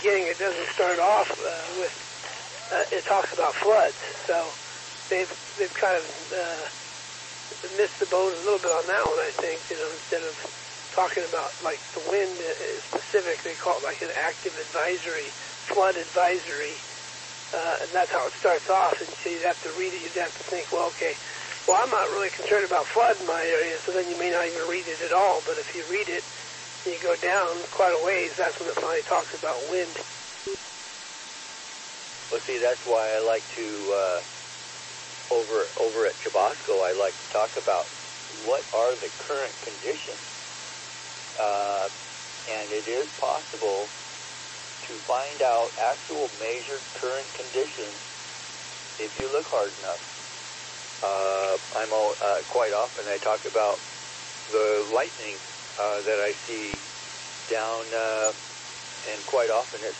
beginning, it doesn't start off with, it talks about floods. So they've kind of missed the boat a little bit on that one, I think. Instead of talking about like the wind is specific, they call it like an active advisory, flood advisory, and that's how it starts off. And so you'd have to read it. You'd have to think, well, okay, well, I'm not really concerned about flood in my area, so then you may not even read it at all. But if you read it, and you go down quite a ways, that's when it finally talks about wind. Well, see, that's why I like to, over at Chubasco, I like to talk about what are the current conditions. And it is possible to find out actual measured current conditions if you look hard enough. Quite often I talk about the lightning that I see down, and quite often it's